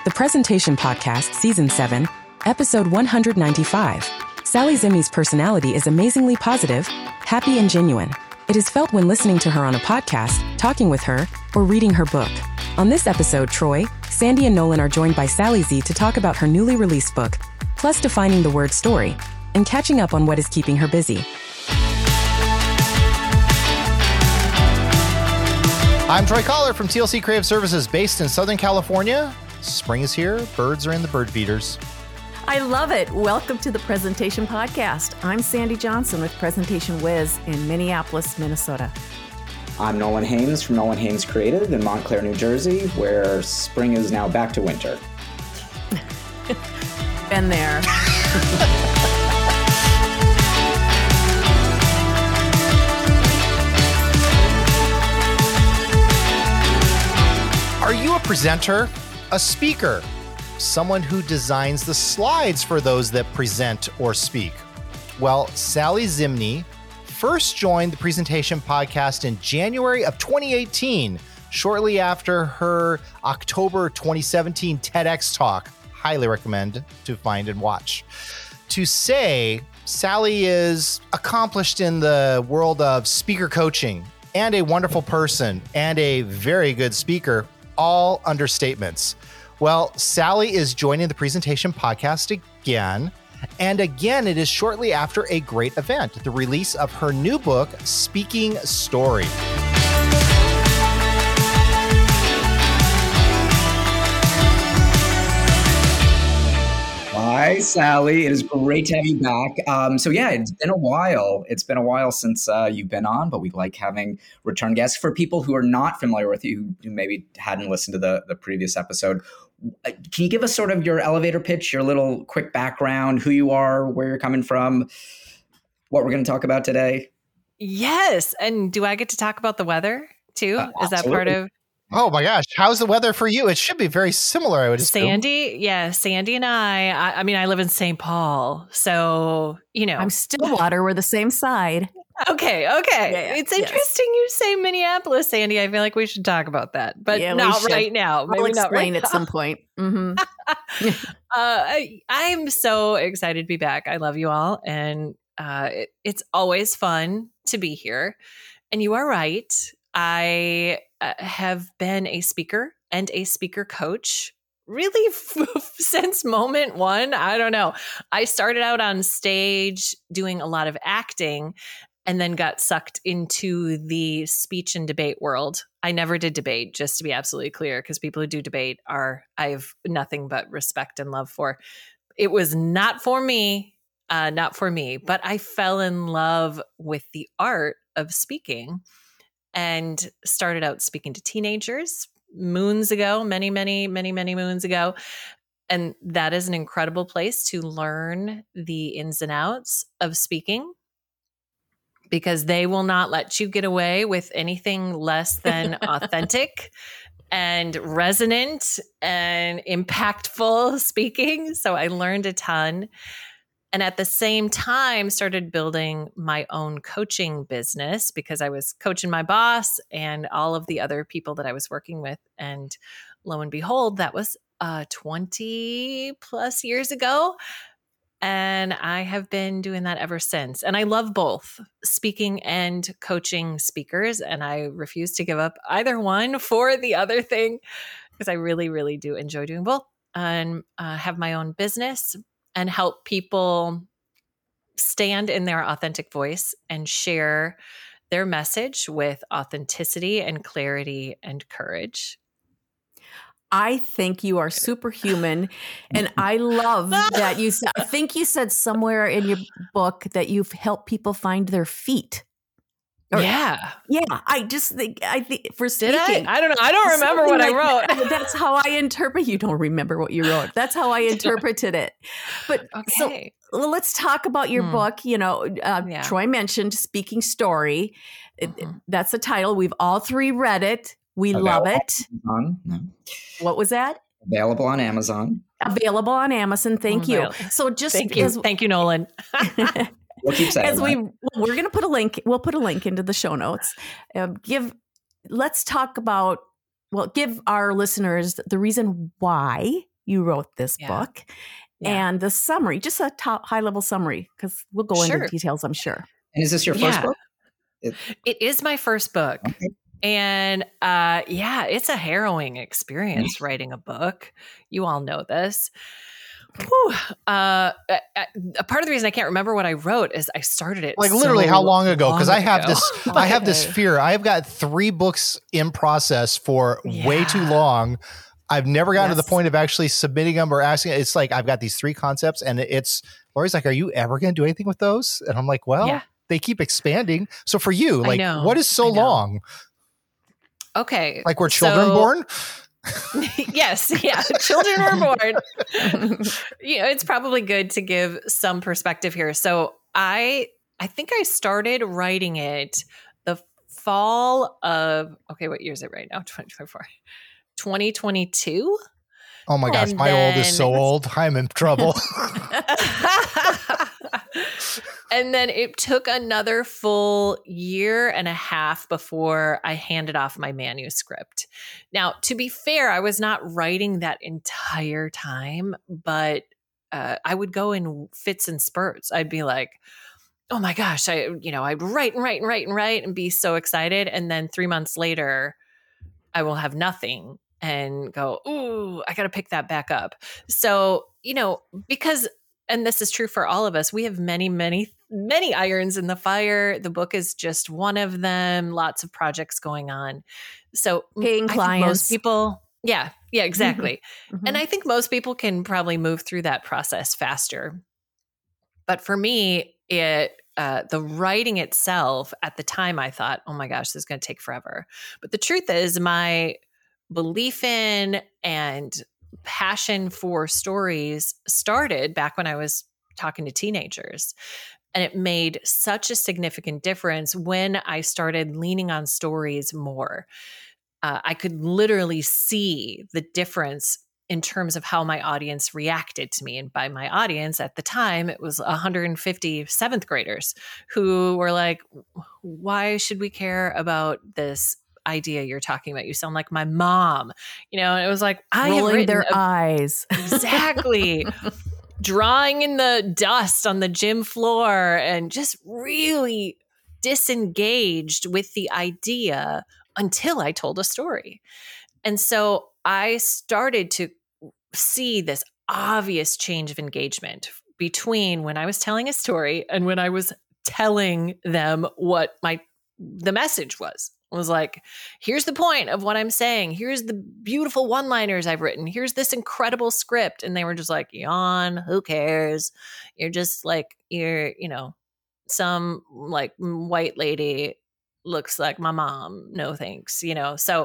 The Presentation Podcast, Season 7, Episode 195. Sally Zimny's personality is amazingly positive, happy, and genuine. It is felt when listening to her on a podcast, talking with her, or reading her book. On this episode, Troy, Sandy, and Nolan are joined by Sally Z to talk about her newly released book, plus defining the word story, and catching up on what is keeping her busy. I'm Troy Collar from TLC Creative Services based in Southern California. Spring is here. Birds are in the bird feeders. I love it. Welcome to the Presentation Podcast. I'm Sandy Johnson with Presentation Wiz in Minneapolis, Minnesota. I'm Nolan Haynes from Nolan Haynes Creative in Montclair, New Jersey, where spring is now back to winter. Been there. Are you a presenter, a speaker, someone who designs the slides for those that present or speak? Well, Sally Zimny first joined the Presentation Podcast in January of 2018, shortly after her October 2017 TEDx talk. Highly recommend to find and watch. To say, Sally is accomplished in the world of speaker coaching and a wonderful person and a very good speaker, all understatements. Well, Sally is joining the Presentation Podcast again. And again, it is shortly after a great event, the release of her new book, Speaking Story. Hi, Sally. It is great to have you back. It's been a while. It's been a while since you've been on, but we like having return guests. For people who are not familiar with you, who maybe hadn't listened to the previous episode, can you give us sort of your elevator pitch, your little quick background, who you are, where you're coming from, what we're going to talk about today? Yes. And do I get to talk about the weather too? Is that part of... Oh my gosh. How's the weather for you? It should be very similar, I would assume. Sandy and I live in St. Paul. So, I'm Stillwater. We're the same side. Okay. Yeah, it's interesting you say Minneapolis, Sandy. I feel like we should talk about that, but not right now. We'll explain at some point. Mm-hmm. I'm so excited to be back. I love you all. And it's always fun to be here. And you are right. I have been a speaker and a speaker coach really since moment one. I don't know. I started out on stage doing a lot of acting and then got sucked into the speech and debate world. I never did debate, just to be absolutely clear, because people who do debate I have nothing but respect and love for. It was not for me, but I fell in love with the art of speaking and started out speaking to teenagers moons ago, many moons ago. And that is an incredible place to learn the ins and outs of speaking, because they will not let you get away with anything less than authentic and resonant and impactful speaking. So I learned a ton. And at the same time, started building my own coaching business because I was coaching my boss and all of the other people that I was working with. And lo and behold, that was 20 plus years ago. And I have been doing that ever since. And I love both speaking and coaching speakers. And I refuse to give up either one for the other thing, because I really, really do enjoy doing both, and have my own business and help people stand in their authentic voice and share their message with authenticity and clarity and courage. I think you are superhuman. And I love that I think you said somewhere in your book that you've helped people find their feet. Yeah. I think for speaking. Did I? I don't know. I don't remember what I wrote. That's how I interpret. You don't remember what you wrote. That's how I interpreted it. But okay. So let's talk about your book. Troy mentioned Speaking Story. That's the title. We've all three read it. We love it. What was that? Available on Amazon. Available on Amazon. Thank you. So just thank you, Nolan. We'll keep saying we're going to put a link. We'll put a link into the show notes. Let's talk about. Well, give our listeners the reason why you wrote this book. Yeah. And the summary, just a high-level summary, because we'll go into details, I'm sure. And is this your first book? It is my first book. Okay. And it's a harrowing experience writing a book. You all know this. Whew. A part of the reason I can't remember what I wrote is I started it like literally how long ago? Because I have this fear. I've got 3 books in process for way too long. I've never gotten to the point of actually submitting them or asking. It's like I've got these 3 concepts, and Lori's like, "Are you ever going to do anything with those?" And I'm like, "Well, they keep expanding." So for you, like, what is so long? Okay, like were children born? Yes, children were born. It's probably good to give some perspective here. So I think I started writing it the fall of what year is it right now? 2024. 2022. Oh my gosh, my old is so old. I'm in trouble. And then it took another full year and a half before I handed off my manuscript. Now, to be fair, I was not writing that entire time, but I would go in fits and spurts. I'd be like, oh my gosh, I'd write and be so excited. And then 3 months later, I will have nothing and go, ooh, I got to pick that back up. So, because, and this is true for all of us, we have many, many, many irons in the fire. The book is just one of them, lots of projects going on. So paying clients. Most people, exactly. Mm-hmm. And I think most people can probably move through that process faster. But for me, the writing itself, at the time I thought, oh my gosh, this is going to take forever. But the truth is my belief in and passion for stories started back when I was talking to teenagers. And it made such a significant difference when I started leaning on stories more. I could literally see the difference in terms of how my audience reacted to me. And by my audience at the time, it was 150 7th graders who were like, why should we care about this idea you're talking about? You sound like my mom. And it was like, rolling their eyes. Exactly. Drawing in the dust on the gym floor and just really disengaged with the idea until I told a story. And so I started to see this obvious change of engagement between when I was telling a story and when I was telling them what the message was. It was like, here's the point of what I'm saying. Here's the beautiful one-liners I've written. Here's this incredible script. And they were just like, yawn, who cares? You're just like, some like white lady looks like my mom. No thanks. So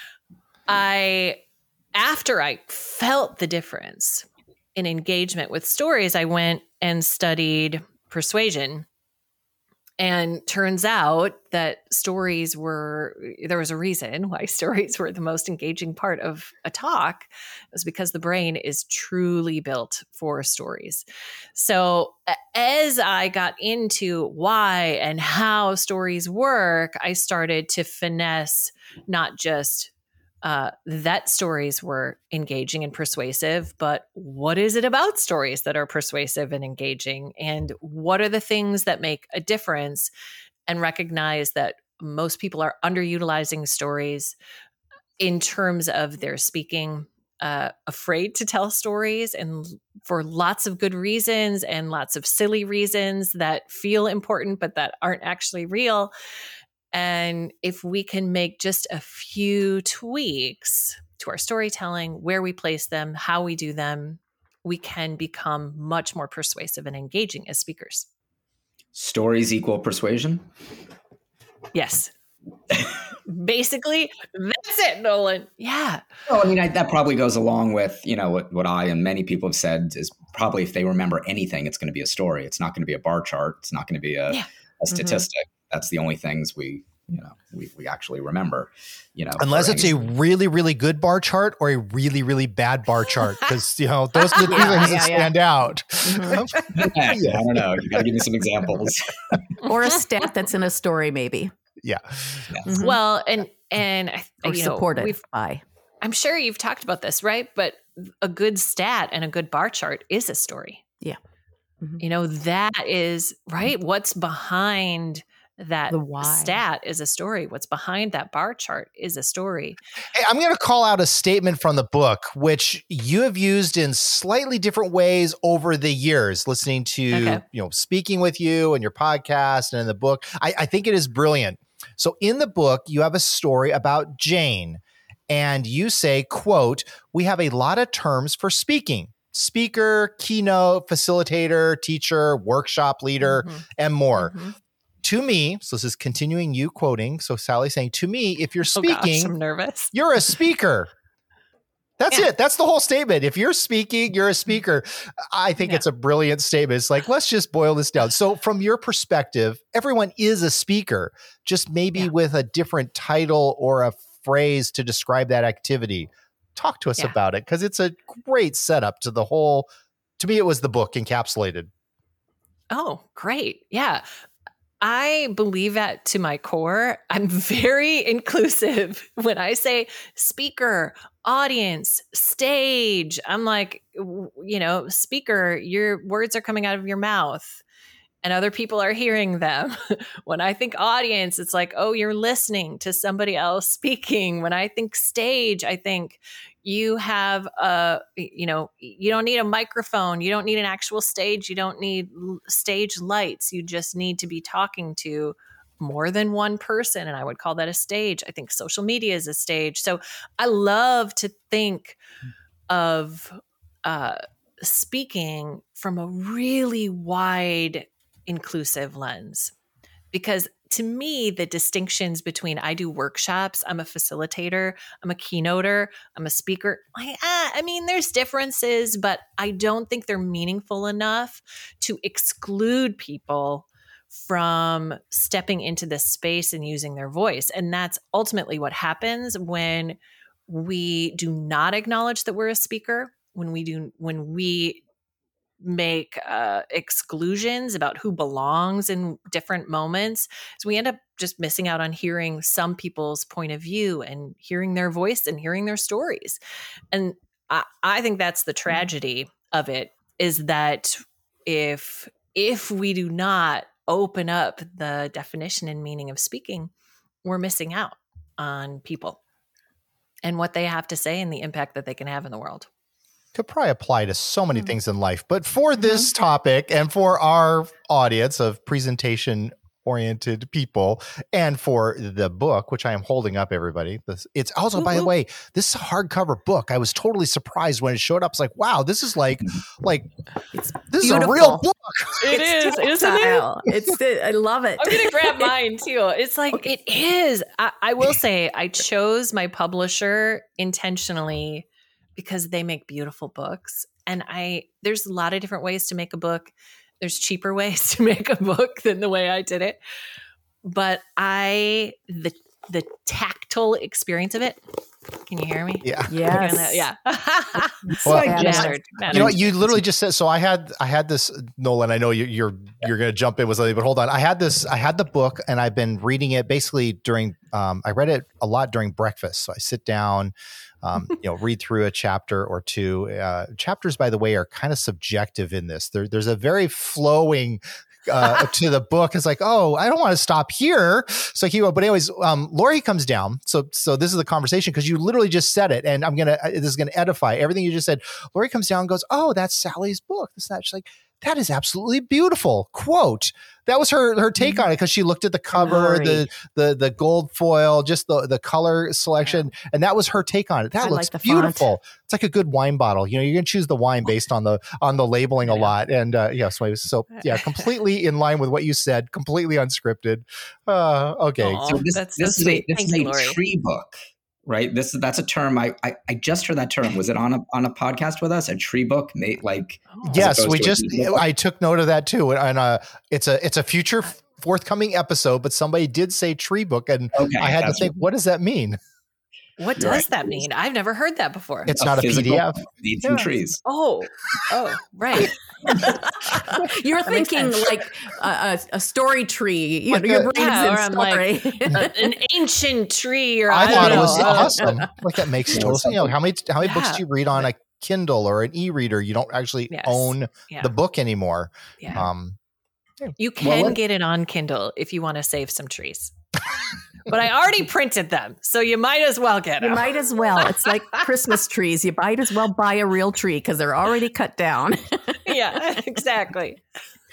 after I felt the difference in engagement with stories, I went and studied persuasion. And turns out that there was a reason why stories were the most engaging part of a talk. It was because the brain is truly built for stories. So as I got into why and how stories work, I started to finesse not just that stories were engaging and persuasive, but what is it about stories that are persuasive and engaging? And what are the things that make a difference? And recognize that most people are underutilizing stories in terms of their speaking, afraid to tell stories, and for lots of good reasons and lots of silly reasons that feel important, but that aren't actually real. And if we can make just a few tweaks to our storytelling, where we place them, how we do them, we can become much more persuasive and engaging as speakers. Stories equal persuasion? Yes. Basically, that's it, Nolan. Yeah. Well, that probably goes along with, what I and many people have said is probably if they remember anything, it's going to be a story. It's not going to be a bar chart. It's not going to be a statistic. Mm-hmm. That's the only things we actually remember, unless it's a really, really good bar chart or a really, really bad bar chart. Because, those are the two things that stand out. Mm-hmm. I don't know. You got to give me some examples. Or a stat that's in a story, maybe. Yeah. Mm-hmm. Well, and or supported by. I'm sure you've talked about this, right? But a good stat and a good bar chart is a story. Yeah. Mm-hmm. That is, right? What's behind that stat is a story. What's behind that bar chart is a story. Hey, I'm going to call out a statement from the book, which you have used in slightly different ways over the years, listening to, speaking with you and your podcast and in the book. I think it is brilliant. So in the book, you have a story about Jane, and you say, quote, "We have a lot of terms for speaking: speaker, keynote, facilitator, teacher, workshop leader, and more. To me," so this is continuing you quoting. So Sally's saying, "To me, if you're speaking, I'm nervous. You're a speaker." That's it. That's the whole statement. If you're speaking, you're a speaker. I think it's a brilliant statement. It's like, let's just boil this down. So from your perspective, everyone is a speaker, just maybe with a different title or a phrase to describe that activity. Talk to us about it, because it's a great setup to the whole. To me, it was the book encapsulated. Oh, great. Yeah. I believe that to my core. I'm very inclusive. When I say speaker, audience, stage, I'm like, speaker, your words are coming out of your mouth and other people are hearing them. When I think audience, it's like, oh, you're listening to somebody else speaking. When I think stage, I think you have you don't need a microphone. You don't need an actual stage. You don't need stage lights. You just need to be talking to more than one person. And I would call that a stage. I think social media is a stage. So I love to think of speaking from a really wide, inclusive lens, because to me, the distinctions between I do workshops, I'm a facilitator, I'm a keynoter, I'm a speaker. There's differences, but I don't think they're meaningful enough to exclude people from stepping into this space and using their voice. And that's ultimately what happens when we do not acknowledge that we're a speaker, when we make exclusions about who belongs in different moments. So we end up just missing out on hearing some people's point of view and hearing their voice and hearing their stories. And I think that's the tragedy of it, is that if we do not open up the definition and meaning of speaking, we're missing out on people and what they have to say and the impact that they can have in the world. Could probably apply to so many things in life. But for this topic and for our audience of presentation-oriented people and for the book, which I am holding up, everybody, it's also, by the way, this is a hardcover book. I was totally surprised when it showed up. It's like, wow, this is like this is a real book. It is, isn't it? I love it. I'm going to grab mine too. It's like, it is. I will say I chose my publisher intentionally because they make beautiful books. And there's a lot of different ways to make a book. There's cheaper ways to make a book than the way I did it. But the tactile experience of it. Can you hear me? Yeah. Yes. Yeah. You literally just said, so I had this, Nolan, I know you're going to jump in with something, but hold on. I had the book and I've been reading it basically during, I read it a lot during breakfast. So I sit down, read through a chapter or two. Chapters, by the way, are kind of subjective in this. There's a very flowing to the book. It's like, oh, I don't want to stop here. So but anyways, Lori comes down. So this is the conversation, because you literally just said it, and this is gonna edify everything you just said. Lori comes down and goes, oh, that's Sally's book. She's like, that is absolutely beautiful. Quote. That was her take on it, because she looked at the cover, the gold foil, just the color selection, and that was her take on it. That looks beautiful. Font. It's like a good wine bottle. You're going to choose the wine based on the labeling a lot. And completely in line with what you said, completely unscripted. Okay. Aww, so this is a tree book. Right. That's a term. I just heard that term. Was it on a podcast with us? A tree book? Yes, I took note of that too. And it's a future forthcoming episode, but somebody did say tree book, and I had to think, what does that mean? What does that mean? I've never heard that before. It's not a PDF. Needs some trees. Oh, right. You're thinking like a story tree. You know, your brain's in story. Like an ancient tree. Or I thought it was awesome. Like that makes total sense. You know, how many books do you read on a Kindle or an e-reader? You don't actually own the book anymore. Yeah. You can get it on Kindle if you want to save some trees. But I already printed them, so you might as well get them. You might as well. It's like Christmas trees. You might as well buy a real tree because they're already cut down. Yeah, exactly.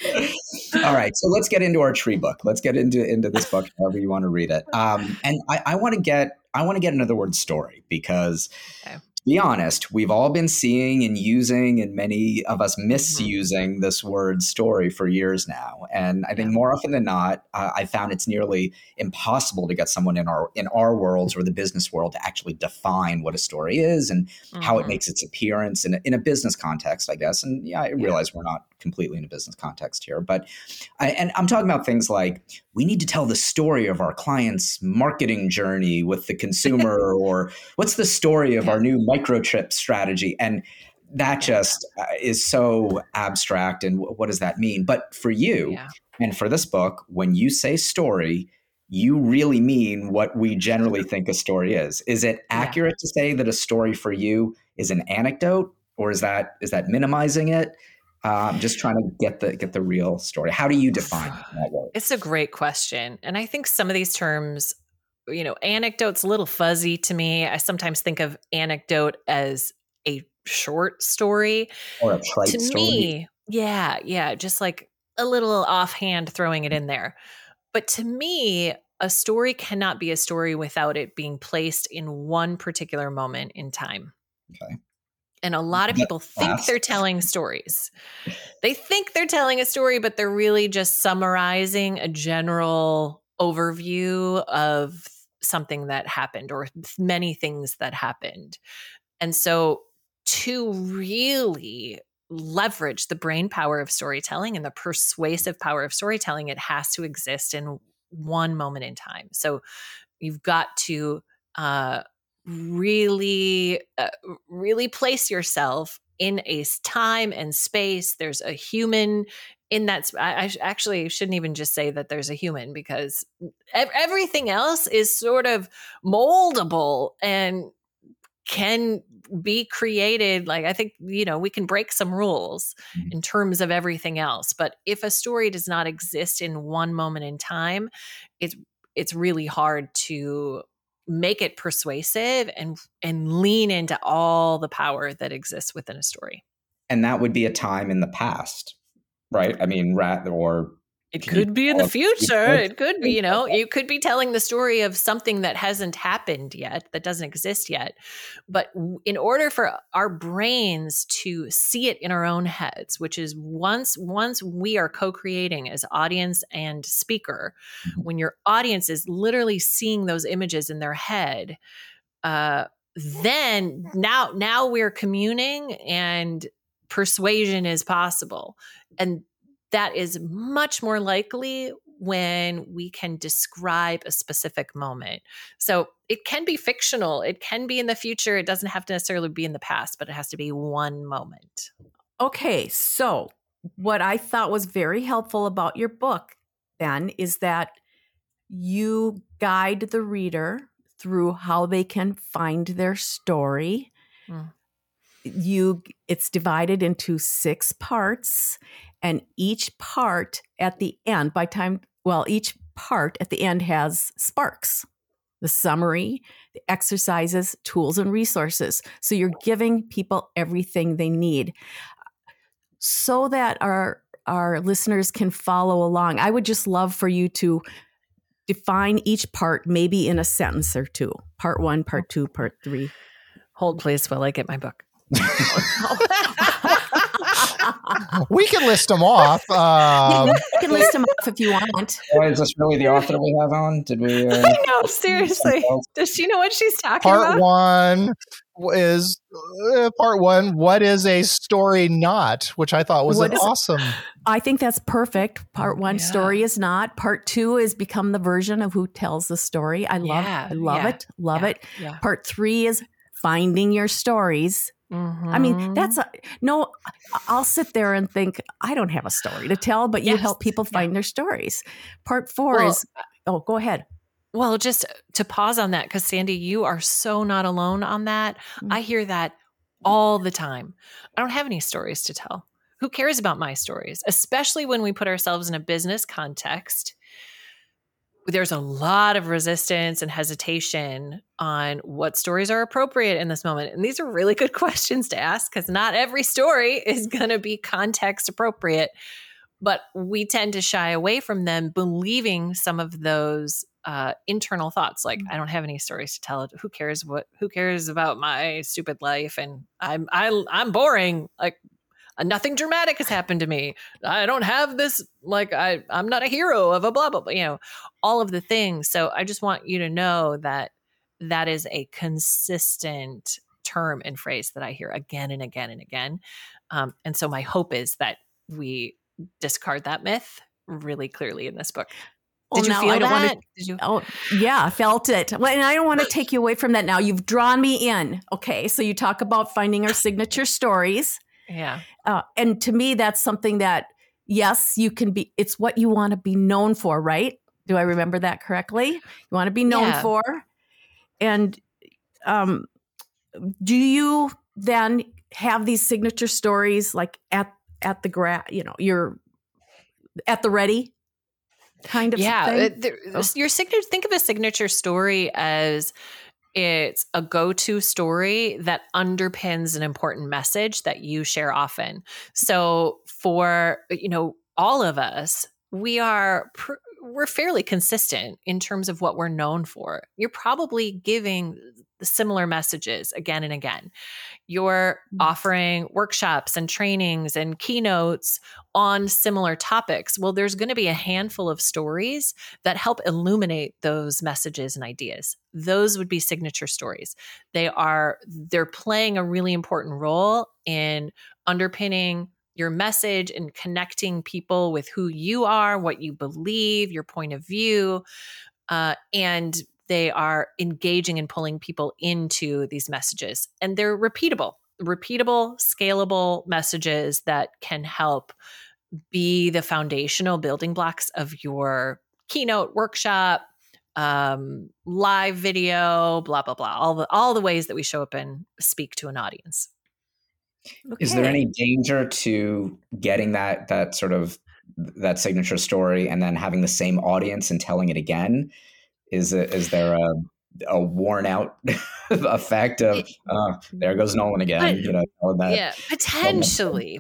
All right, so let's get into our tree book. Let's get into this book, however you want to read it. And I want to get into the word story because. Okay. Be honest, we've all been seeing and using, and many of us misusing this word story for years now. And I think more often than not, I found it's nearly impossible to get someone in our worlds or the business world to actually define what a story is and how it makes its appearance in a business context, I guess. And I realize we're not completely in a business context here, but I'm talking about things like we need to tell the story of our client's marketing journey with the consumer, or what's the story of our new microchip strategy? And that just is so abstract. And what does that mean? But for you and for this book, when you say story, you really mean what we generally think a story is. Is it accurate to say that a story for you is an anecdote, or is that minimizing it? Just trying to get the real story. How do you define that word? It's a great question. And I think some of these terms, anecdote's a little fuzzy to me. I sometimes think of anecdote as a short story. Or a trite story. To me, just like a little offhand throwing it in there. But to me, a story cannot be a story without it being placed in one particular moment in time. Okay. And a lot of people think they're telling stories. They think they're telling a story, but they're really just summarizing a general overview of something that happened or many things that happened. And so to really leverage the brain power of storytelling and the persuasive power of storytelling, it has to exist in one moment in time. So you've got to really place yourself in a time and space. There's a human in that. I actually shouldn't even just say that there's a human, because everything else is sort of moldable and can be created. Like, I think, we can break some rules in terms of everything else. But if a story does not exist in one moment in time, it's really hard to make it persuasive and lean into all the power that exists within a story. And that would be a time in the past, right? I mean, or it could be in the future. It could be, you could be telling the story of something that hasn't happened yet, that doesn't exist yet. But in order for our brains to see it in our own heads, which is once we are co-creating as audience and speaker, when your audience is literally seeing those images in their head, then now we're communing and persuasion is possible. And that is much more likely when we can describe a specific moment. So it can be fictional. It can be in the future. It doesn't have to necessarily be in the past, but it has to be one moment. Okay. So what I thought was very helpful about your book, Ben, is that you guide the reader through how they can find their story. It's divided into 6 parts, and each part at the end has sparks, the summary, the exercises, tools, and resources. So you're giving people everything they need so that our listeners can follow along. I would just love for you to define each part, maybe in a sentence or two. Part 1, part 2, part 3. Hold, please, while I get my book. We can list them off. You can list them off if you want. Boy, is this really the author we have on? Did we? I know, seriously. Does she know what she's talking Part about? one is what is a story not, which I thought was awesome. I think that's perfect. Part one, story is not. Part two is become the version of who tells the story. I love it. Yeah. Part three is finding your stories. Mm-hmm. I mean, I'll sit there and think, I don't have a story to tell, but you help people find their stories. Part four is, go ahead. Well, just to pause on that, because Sandy, you are so not alone on that. Mm-hmm. I hear that all the time. I don't have any stories to tell. Who cares about my stories? Especially when we put ourselves in a business context. There's a lot of resistance and hesitation on what stories are appropriate in this moment. And these are really good questions to ask because not every story is going to be context appropriate. But we tend to shy away from them, believing some of those internal thoughts, like I don't have any stories to tell. Who cares? Who cares about my stupid life? And I'm boring. Like nothing dramatic has happened to me. I don't have this. Like I'm not a hero of a blah blah blah. All of the things. So I just want you to know that that is a consistent term and phrase that I hear again and again and again. And so my hope is that we discard that myth really clearly in this book. Did you feel that? I felt it. Well, and I don't want to take you away from that now. You've drawn me in. Okay, so you talk about finding our signature stories. Yeah. And to me, that's something that, yes, you can be, it's what you want to be known for, right? Do I remember that correctly? You want to be known for. And do you then have these signature stories like at the you're at the ready kind of thing? Your signature, think of a signature story as it's a go-to story that underpins an important message that you share often. So for, all of us, we're fairly consistent in terms of what we're known for. You're probably giving similar messages again and again. You're offering workshops and trainings and keynotes on similar topics. Well, there's going to be a handful of stories that help illuminate those messages and ideas. Those would be signature stories. They're playing a really important role in underpinning your message and connecting people with who you are, what you believe, your point of view, and they are engaging and pulling people into these messages. And they're repeatable, scalable messages that can help be the foundational building blocks of your keynote, workshop, live video, blah, blah, blah, all the ways that we show up and speak to an audience. Okay. Is there any danger to getting that sort of that signature story and then having the same audience and telling it again? Is there a worn out effect of there goes Nolan again? Potentially.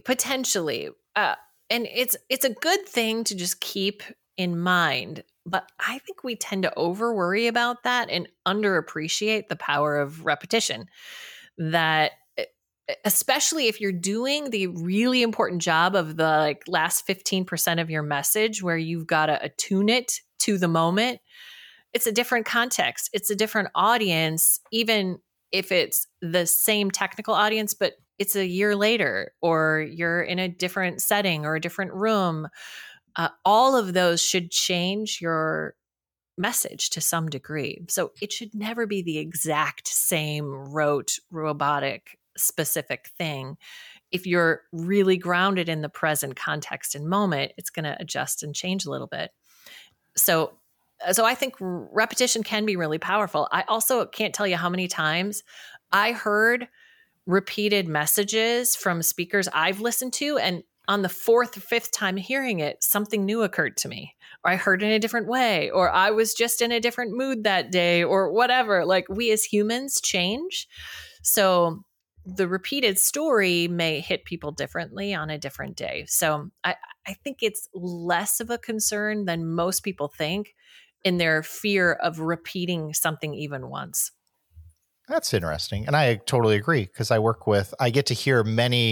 And it's a good thing to just keep in mind. But I think we tend to over worry about that and underappreciate the power of repetition. That especially if you're doing the really important job of the last 15% of your message where you've got to attune it to the moment. It's a different context. It's a different audience, even if it's the same technical audience, but it's a year later, or you're in a different setting or a different room. All of those should change your message to some degree. So it should never be the exact same rote, robotic, specific thing. If you're really grounded in the present context and moment, it's going to adjust and change a little bit. So I think repetition can be really powerful. I also can't tell you how many times I heard repeated messages from speakers I've listened to, and on the fourth or fifth time hearing it, something new occurred to me, or I heard it in a different way, or I was just in a different mood that day, or whatever. We as humans change. So the repeated story may hit people differently on a different day. So I think it's less of a concern than most people think in their fear of repeating something even once. That's interesting. And I totally agree because I get to hear many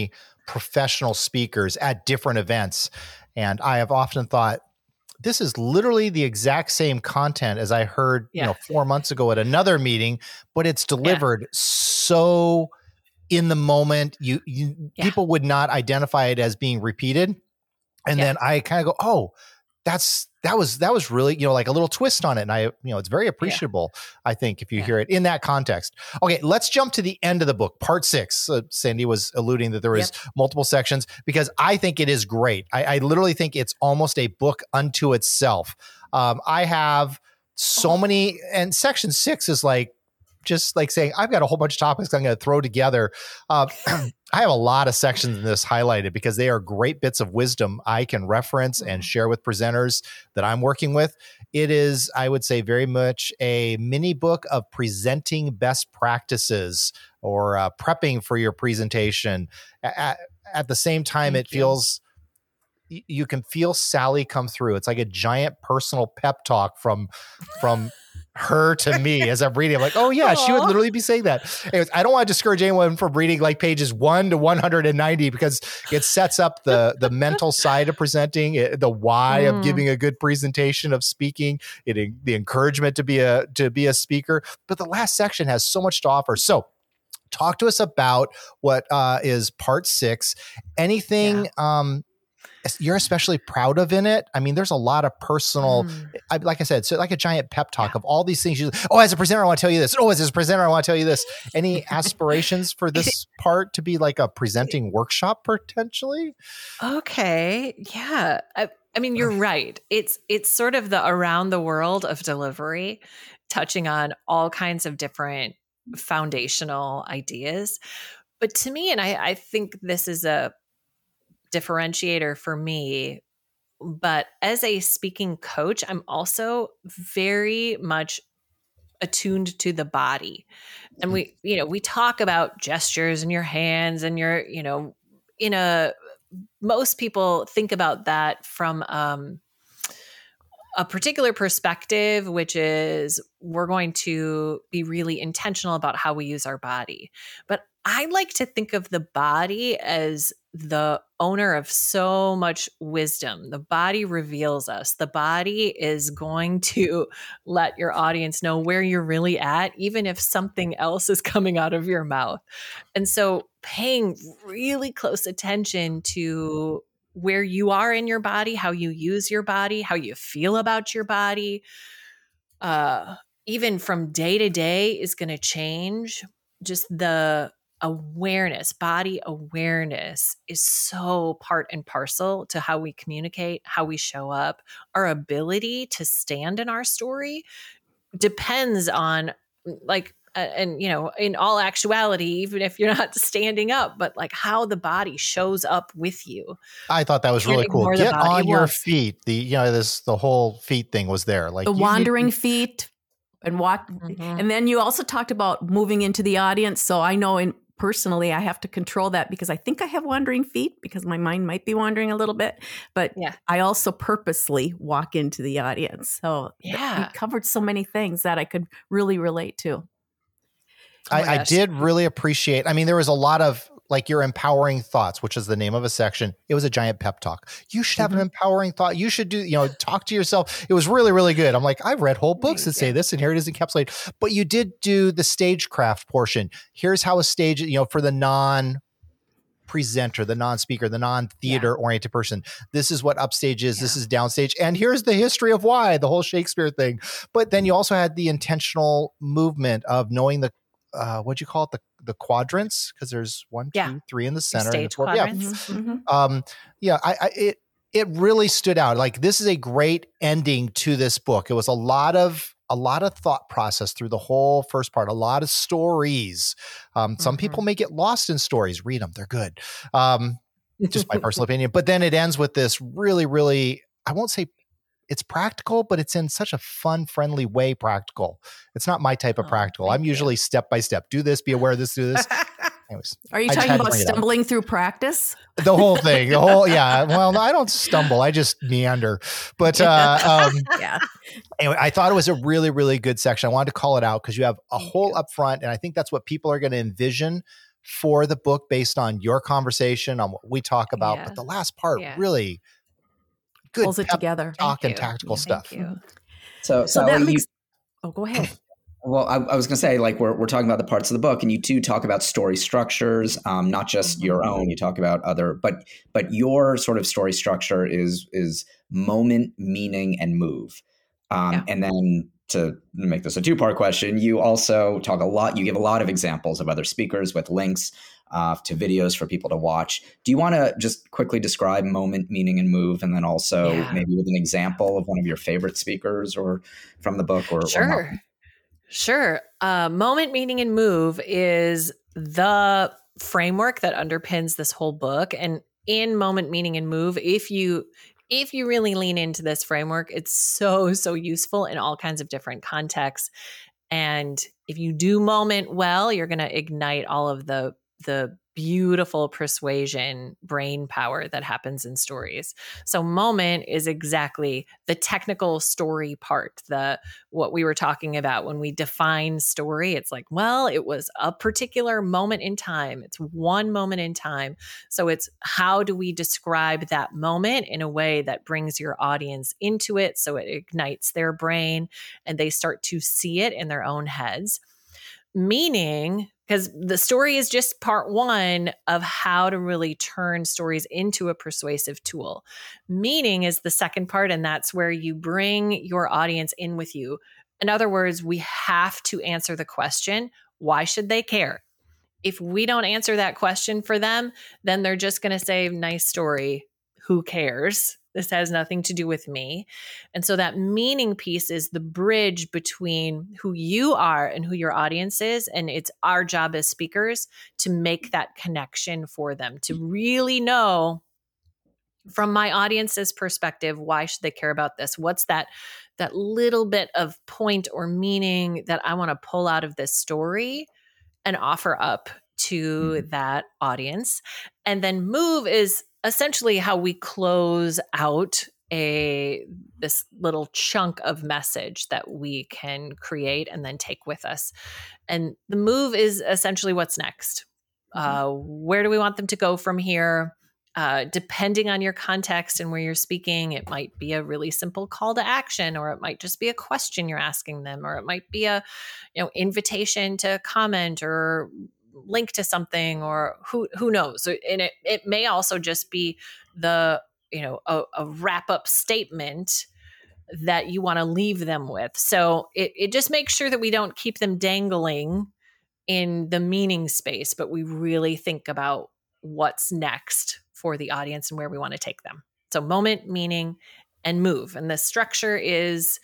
professional speakers at different events. And I have often thought, this is literally the exact same content as I heard, 4 months ago at another meeting, but it's delivered so in the moment. People would not identify it as being repeated. And then I kind of go, oh, that was really, like a little twist on it. And it's very appreciable, I think, if you hear it in that context. Okay, let's jump to the end of the book, part 6. Sandy was alluding that there was multiple sections, because I think it is great. I literally think it's almost a book unto itself. I have so many, and section 6 is just like saying, I've got a whole bunch of topics I'm going to throw together. I have a lot of sections in this highlighted because they are great bits of wisdom I can reference and share with presenters that I'm working with. It is, I would say, very much a mini book of presenting best practices or prepping for your presentation. At the same time, feels, you can feel Sally come through. It's like a giant personal pep talk from her to me as I'm reading. I'm like, oh yeah, she would literally be saying that. Anyways, I don't want to discourage anyone from reading pages 1 to 190 because it sets up the mental side of presenting, the why of giving a good presentation, of speaking, the encouragement to be a speaker. But the last section has so much to offer. So talk to us about what is part 6. Anything you're especially proud of in it? I mean, there's a lot of personal, like I said, so like a giant pep talk of all these things. As a presenter, I want to tell you this. As a presenter, I want to tell you this. Any aspirations for this part to be like a presenting workshop potentially? Okay. Yeah. I mean, you're right. It's sort of the around the world of delivery, touching on all kinds of different foundational ideas. But to me, and I think this is a differentiator for me, but as a speaking coach, I'm also very much attuned to the body. And we talk about gestures and your hands and your, most people think about that from a particular perspective, which is we're going to be really intentional about how we use our body. But I like to think of the body as the owner of so much wisdom. The body reveals us. The body is going to let your audience know where you're really at, even if something else is coming out of your mouth. And so paying really close attention to where you are in your body, how you use your body, how you feel about your body, even from day to day is going to change. Just the awareness, body awareness is so part and parcel to how we communicate, how we show up. Our ability to stand in our story depends on and in all actuality, even if you're not standing up, but how the body shows up with you. I thought that was really cool. Get on your feet. The whole feet thing was there. Like the wandering feet and walk. Mm-hmm. And then you also talked about moving into the audience. So I know personally, I have to control that because I think I have wandering feet because my mind might be wandering a little bit, but I also purposely walk into the audience. So we covered so many things that I could really relate to. I did really appreciate, there was a lot of your empowering thoughts, which is the name of a section. It was a giant pep talk. You should have an empowering thought. You should do, talk to yourself. It was really, really good. I'm like, I've read whole books that say this and here it is encapsulated, but you did do the stagecraft portion. Here's how a stage, for the non-presenter, the non-speaker, the non-theater oriented person. This is what upstage is. This is downstage. And here's the history of why, the whole Shakespeare thing. But then you also had the intentional movement of knowing the what'd you call it? The quadrants? Because there's 1, 2, 3 in the center. Stage quadrants. It really stood out. This is a great ending to this book. It was a lot of thought process through the whole first part, a lot of stories. Some people may get lost in stories. Read them. They're good. Just my personal opinion. But then it ends with this really, really, I won't say it's practical, but it's in such a fun, friendly way practical. It's not my type of practical. I'm usually step by step. Do this, be aware of this, do this. Anyways, are you talking about stumbling through practice? The whole thing, Well, no, I don't stumble. I just meander. But anyway, I thought it was a really, really good section. I wanted to call it out because you have a whole up front. And I think that's what people are going to envision for the book based on your conversation, on what we talk about. Yeah. But the last part Yeah. really good Pulls it together. talk Thank and you. tactical Thank stuff. you. So So Sally, that makes. Oh, go ahead. well, I was going to say, like, we're talking about the parts of the book, and you too talk about story structures, not just your own. You talk about other, but your sort of story structure is moment, meaning, and move. And then to make this a two-part question, you also talk a lot. You give a lot of examples of other speakers with links to videos for people to watch. Do you want to just quickly describe moment, meaning, and move, and then also maybe with an example of one of your favorite speakers or from the book or Sure. not? Sure. Moment, meaning, and move is the framework that underpins this whole book. And in moment, meaning, and move, if you really lean into this framework, it's so useful in all kinds of different contexts. And if you do moment well, you're going to ignite all of the beautiful persuasion brain power that happens in stories. So moment is exactly the technical story part, what we were talking about when we define story. It's like, well, it was a particular moment in time. It's one moment in time. So it's how do we describe that moment in a way that brings your audience into it so it ignites their brain and they start to see it in their own heads. Meaning, because the story is just part one of how to really turn stories into a persuasive tool. Meaning is the second part, and that's where you bring your audience in with you. In other words, we have to answer the question, why should they care? If we don't answer that question for them, then they're just going to say, nice story, who cares? This has nothing to do with me. And so that meaning piece is the bridge between who you are and who your audience is. And it's our job as speakers to make that connection for them, to really know from my audience's perspective, why should they care about this? What's that little bit of point or meaning that I want to pull out of this story and offer up to that audience? And then move is essentially how we close out this little chunk of message that we can create and then take with us. And the move is essentially what's next. Where do we want them to go from here? Depending on your context and where you're speaking, it might be a really simple call to action, or it might just be a question you're asking them, or it might be a invitation to comment or link to something, or who knows. So, and it may also just be a wrap up statement that you want to leave them with. So it just makes sure that we don't keep them dangling in the meaning space, but we really think about what's next for the audience and where we want to take them. So moment, meaning, and move. And the structure is,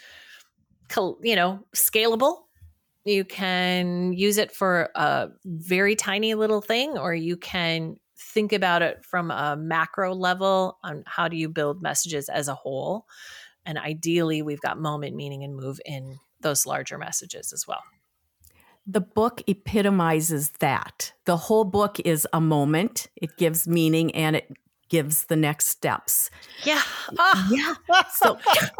scalable. You can use it for a very tiny little thing, or you can think about it from a macro level on how do you build messages as a whole. And ideally, we've got moment, meaning, and move in those larger messages as well. The book epitomizes that. The whole book is a moment. It gives meaning and it gives the next steps. Yeah. Yeah. So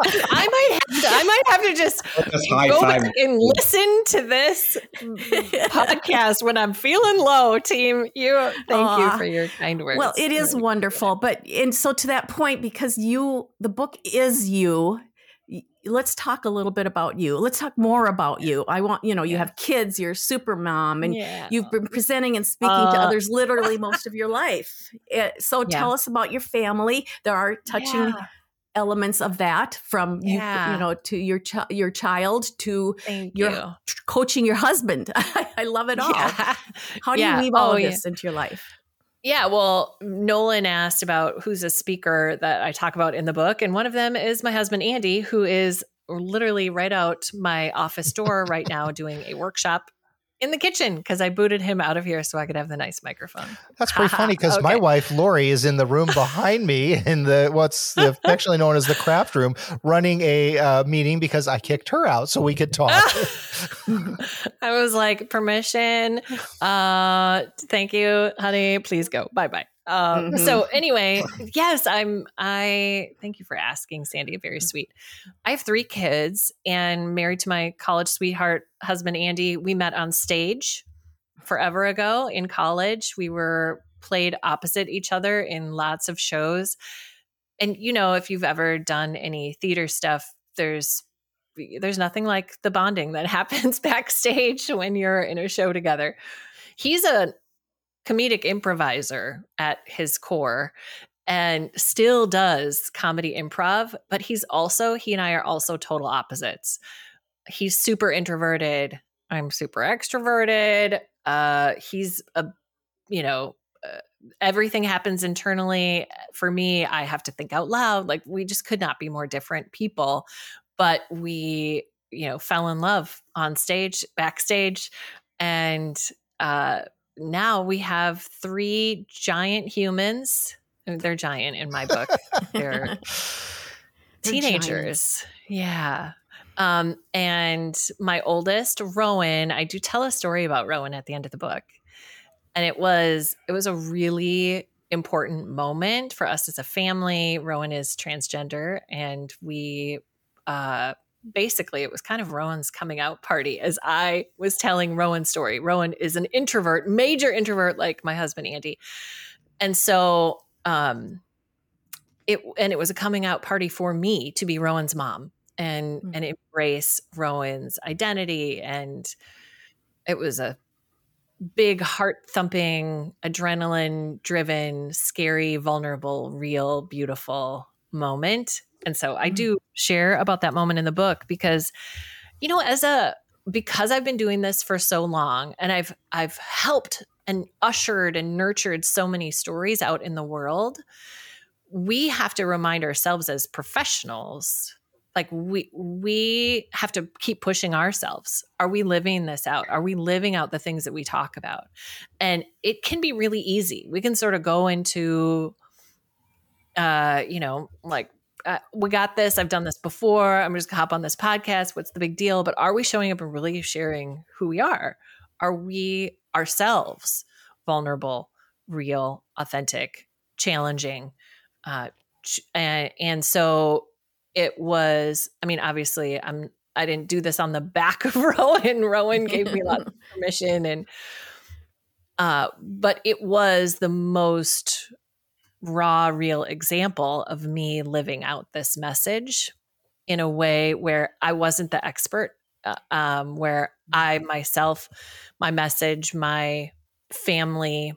I might have to just go back and listen to this podcast when I'm feeling low, team. Thank you for your kind words. Well, it is wonderful. And so to that point, because the book is you, let's talk a little bit about you. Let's talk more about you. I want, you have kids, you're a super mom, and you've been presenting and speaking to others literally most of your life. So tell us about your family. There are touching elements of that, from you to your child to your coaching your husband. I love it all. Yeah. How do you weave all of this into your life? Yeah, well, Nolan asked about who's a speaker that I talk about in the book. And one of them is my husband, Andy, who is literally right out my office door right now doing a workshop in the kitchen, because I booted him out of here so I could have the nice microphone. That's pretty funny, because my wife, Lori, is in the room behind me in what's affectionately known as the craft room, running a meeting because I kicked her out so we could talk. I was like, permission. Thank you, honey. Please go. Bye-bye. So anyway, yes, I thank you for asking, Sandy. Very sweet. I have 3 kids and married to my college sweetheart husband, Andy. We met on stage forever ago in college. We were played opposite each other in lots of shows. And, you know, if you've ever done any theater stuff, there's nothing like the bonding that happens backstage when you're in a show together. He's a comedic improviser at his core and still does comedy improv, but he and I are also total opposites. He's super introverted. I'm super extroverted. He's everything happens internally. For me, I have to think out loud. Like, we just could not be more different people, but we, fell in love on stage, backstage. And now we have 3 giant humans. They're giant in my book. They're teenagers. Yeah. And my oldest, Rowan, I do tell a story about Rowan at the end of the book. And it was a really important moment for us as a family. Rowan is transgender, and we basically, it was kind of Rowan's coming out party as I was telling Rowan's story. Rowan is an introvert, major introvert, like my husband, Andy. And so it was a coming out party for me to be Rowan's mom and embrace Rowan's identity. And it was a big, heart-thumping, adrenaline-driven, scary, vulnerable, real, beautiful moment. And so I do share about that moment in the book because, because I've been doing this for so long, and I've helped and ushered and nurtured so many stories out in the world, we have to remind ourselves as professionals, like we have to keep pushing ourselves. Are we living this out? Are we living out the things that we talk about? And it can be really easy. We can sort of go into, we got this. I've done this before. I'm just gonna hop on this podcast. What's the big deal? But are we showing up and really sharing who we are? Are we ourselves vulnerable, real, authentic, challenging? And so it was, obviously I didn't do this on the back of Rowan. Rowan gave me lots of permission, and but it was the most raw, real example of me living out this message in a way where I wasn't the expert, where I myself, my message, my family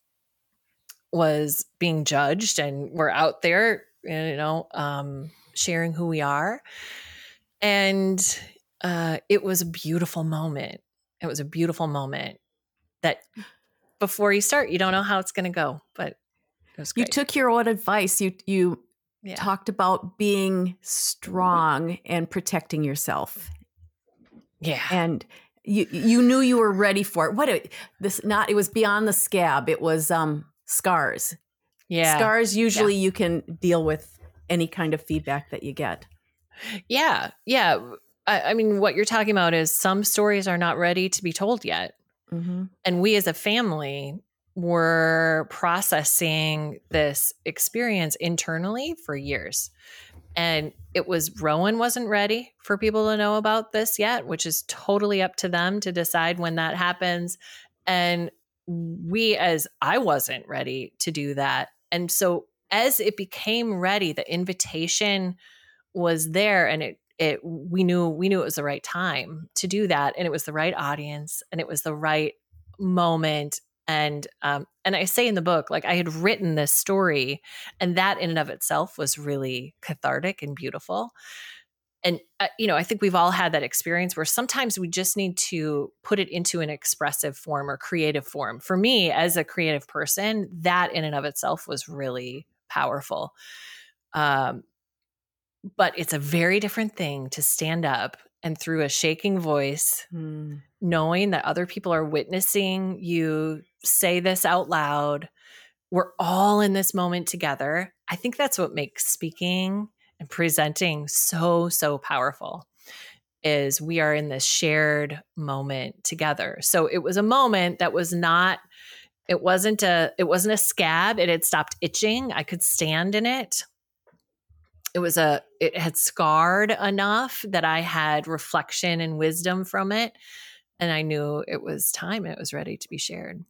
was being judged, and we're out there, sharing who we are. And it was a beautiful moment. It was a beautiful moment that before you start, you don't know how it's going to go, but it was great. You took your own advice. You talked about being strong and protecting yourself. Yeah. And you knew you were ready for it. It was beyond the scab. It was scars. Yeah. Scars, usually you can deal with any kind of feedback that you get. Yeah. Yeah. I mean, what you're talking about is some stories are not ready to be told yet. Mm-hmm. And we as a family were processing this experience internally for years. And it was Rowan wasn't ready for people to know about this yet, which is totally up to them to decide when that happens. And I wasn't ready to do that. And so as it became ready, the invitation was there, and we knew it was the right time to do that. And it was the right audience, and it was the right moment. And I say in the book, like, I had written this story, and that in and of itself was really cathartic and beautiful. And, I think we've all had that experience where sometimes we just need to put it into an expressive form or creative form. For me, as a creative person, that in and of itself was really powerful. But it's a very different thing to stand up and through a shaking voice, knowing that other people are witnessing you say this out loud. We're all in this moment together. I think that's what makes speaking and presenting so, so powerful, is we are in this shared moment together. So it was a moment that was not, it wasn't a scab. It had stopped itching. I could stand in it. It had scarred enough that I had reflection and wisdom from it. And I knew it was time. It was ready to be shared.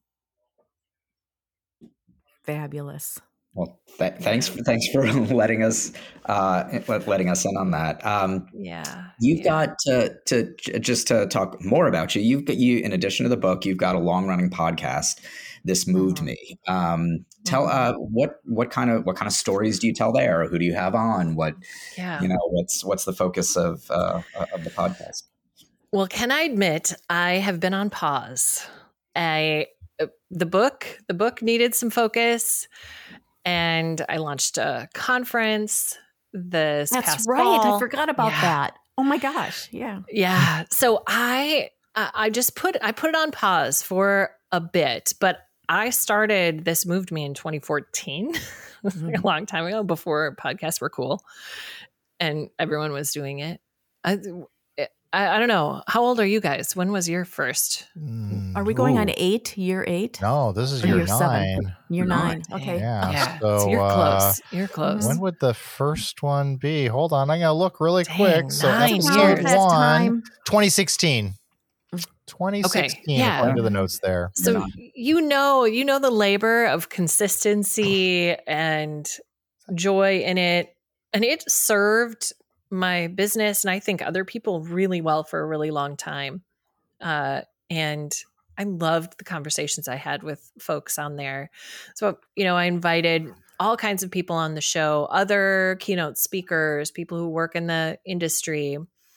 Fabulous. Well, thanks for letting us in on that. You've got to just to talk more about you. You in addition to the book, you've got a long running podcast. This moved me. Tell what kind of stories do you tell there? Or who do you have on? What's the focus of the podcast? Well, can I admit I have been on pause? The book needed some focus. And I launched a conference this past That's right. fall. I forgot about that. Oh my gosh. Yeah. Yeah. So I just put it on pause for a bit, but I started This Moved Me in 2014, like a long time ago, before podcasts were cool and everyone was doing it. I don't know. How old are you guys? When was your first? Are we going on year 8? No, this is year 9. 7? Year 9. Okay. Yeah. So you're close. You're close. When would the first one be? Hold on. I'm going to look really quick. So 9 episode years. 1, 2016. 2016, yeah. according to the notes there. So you know the labor of consistency and joy in it. And it served my business and I think other people really well for a really long time. And I loved the conversations I had with folks on there. So, I invited all kinds of people on the show, other keynote speakers, people who work in the industry,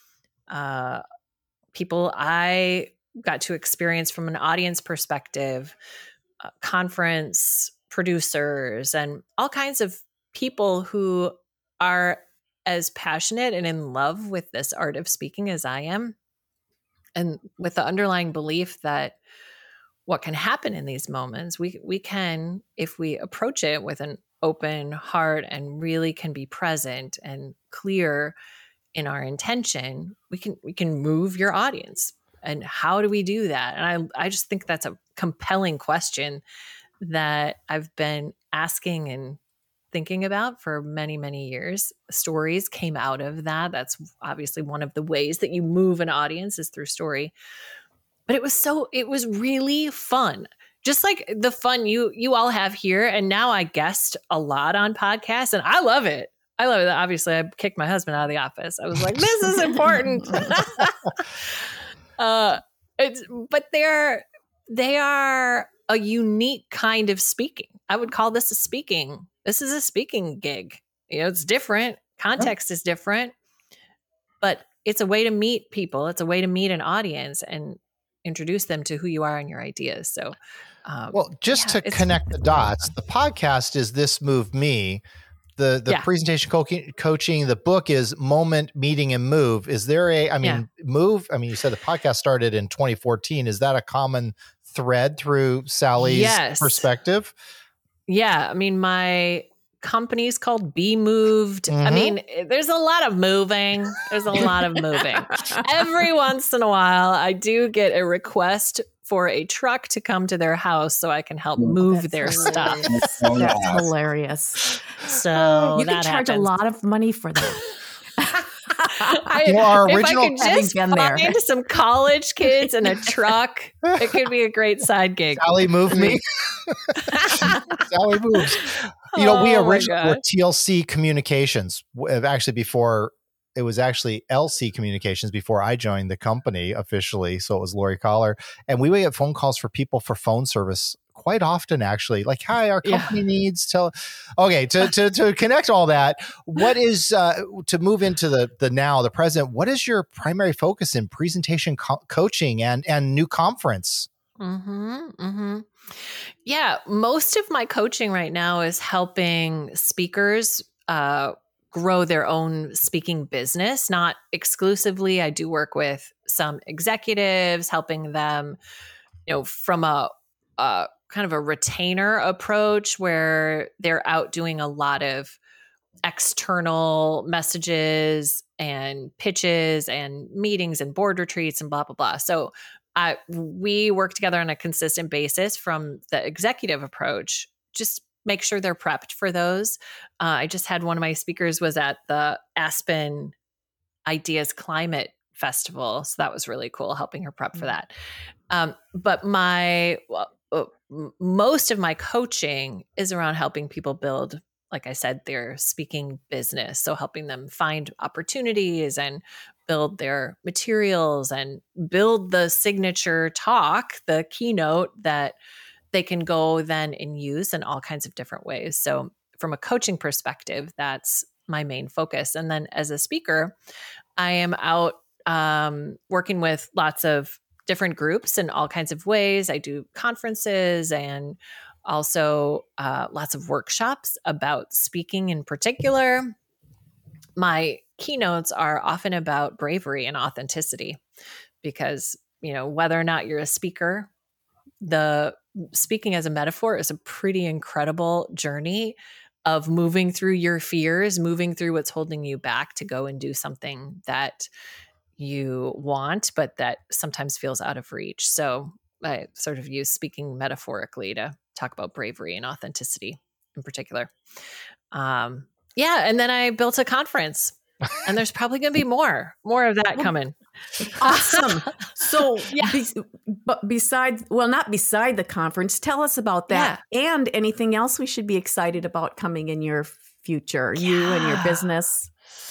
people I got to experience from an audience perspective, conference producers, and all kinds of people who are as passionate and in love with this art of speaking as I am. And with the underlying belief that what can happen in these moments, we can, if we approach it with an open heart and really can be present and clear in our intention, we can move your audience. And how do we do that? And I just think that's a compelling question that I've been asking and thinking about for many, many years. Stories came out of that. That's obviously one of the ways that you move an audience is through story. But it was really fun. Just like the fun you all have here. And now I guest a lot on podcasts and I love it. Obviously, I kicked my husband out of the office. I was like, this is important. But they are a unique kind of speaking. I would call this a speaking. This is a speaking gig. It's different. Context is different, but it's a way to meet people. It's a way to meet an audience and introduce them to who you are and your ideas. So, to connect the dots, the podcast is This Moved Me. The presentation coaching, the book is Moment, Meeting, and Move. Is there Move? I mean, you said the podcast started in 2014. Is that a common thread through Sally's perspective? Yeah. I mean, my company's called Be Moved. I mean, there's a lot of moving. Every once in a while, I do get a request for a truck to come to their house so I can help move their stuff. That's hilarious. So you can charge a lot of money for that. If I could just find some college kids in a truck, it could be a great side gig. Sally moved me. Sally moves. We originally were TLC Communications. It was actually LC Communications before I joined the company officially. So it was Lori Collar. And we would get phone calls for people for phone service quite often, actually. Like, hi, our company needs to connect all that. What is, to move into the present, what is your primary focus in presentation coaching and new conference? Yeah, most of my coaching right now is helping speakers grow their own speaking business. Not exclusively. I do work with some executives, helping them, from a kind of a retainer approach where they're out doing a lot of external messages and pitches and meetings and board retreats and blah, blah, blah. So we work together on a consistent basis from the executive approach, just make sure they're prepped for those. I just had one of my speakers was at the Aspen Ideas Climate festival. So that was really cool, helping her prep for that. But most of my coaching is around helping people build, like I said, their speaking business. So helping them find opportunities and build their materials and build the signature talk, the keynote that they can go then and use in all kinds of different ways. So from a coaching perspective, that's my main focus. And then as a speaker, I am out working with lots of different groups in all kinds of ways. I do conferences and also lots of workshops about speaking in particular. My keynotes are often about bravery and authenticity because, whether or not you're a speaker, the speaking as a metaphor is a pretty incredible journey of moving through your fears, moving through what's holding you back to go and do something that you want, but that sometimes feels out of reach. So I sort of use speaking metaphorically to talk about bravery and authenticity in particular. And then I built a conference, and there's probably going to be more of that coming. Awesome. So, but not beside the conference, tell us about that and anything else we should be excited about coming in your future, you and your business.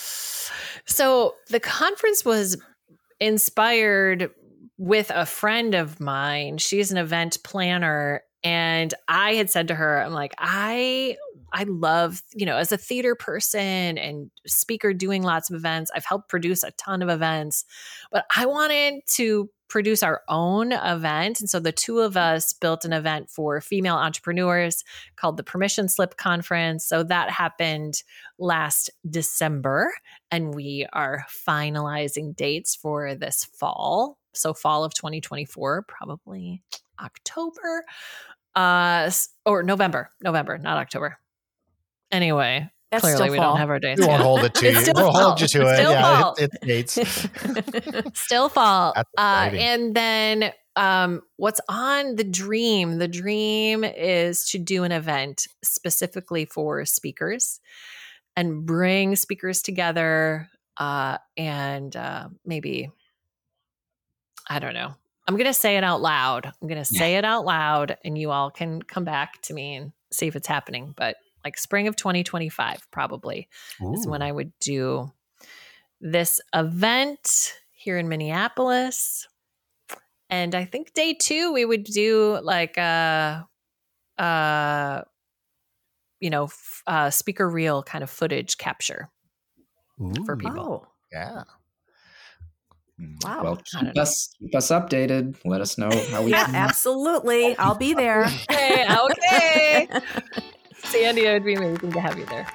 So the conference was inspired with a friend of mine. She's an event planner. And I had said to her, I'm like, I love, as a theater person and speaker doing lots of events, I've helped produce a ton of events, but I wanted to produce our own event. And so the two of us built an event for female entrepreneurs called the Permission Slip Conference. So that happened last December, and we are finalizing dates for this fall. So fall of 2024, probably October, or November, not October. Anyway, that's clearly we don't have our dates. We won't hold it to you. We'll hold you to it. Still fall. It's dates. Still fall. That's and then what's on the dream? The dream is to do an event specifically for speakers and bring speakers together and maybe, I don't know. I'm going to say it out loud. And you all can come back to me and see if it's happening. But like spring of 2025 probably is when I would do this event here in Minneapolis. And I think day 2, we would do like speaker reel kind of footage capture for people. Oh. Yeah. Wow. Well, keep us updated. Let us know how we can. Absolutely. I'll be there. Okay. Sandy, it would be amazing to have you there.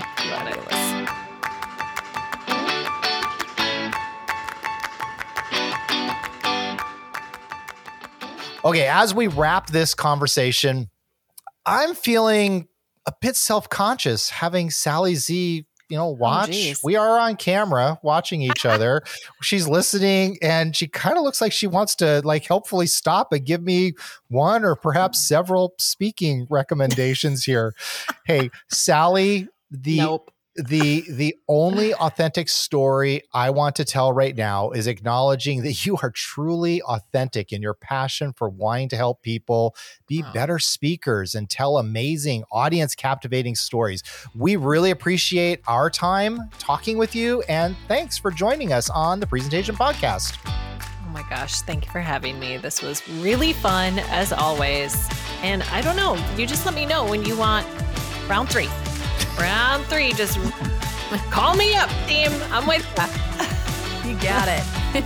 Okay, as we wrap this conversation, I'm feeling a bit self-conscious having Sally Z, watch. We are on camera watching each other. She's listening, and she kind of looks like she wants to helpfully stop and give me one or perhaps several speaking recommendations here. Hey, Sally, the only authentic story I want to tell right now is acknowledging that you are truly authentic in your passion for wanting to help people be better speakers and tell amazing, audience captivating stories. We really appreciate our time talking with you, and thanks for joining us on the Presentation Podcast. Oh my gosh, thank you for having me. This was really fun as always. And I don't know, you just let me know when you want round 3. Round 3, just call me up, team. I'm with you. You got it.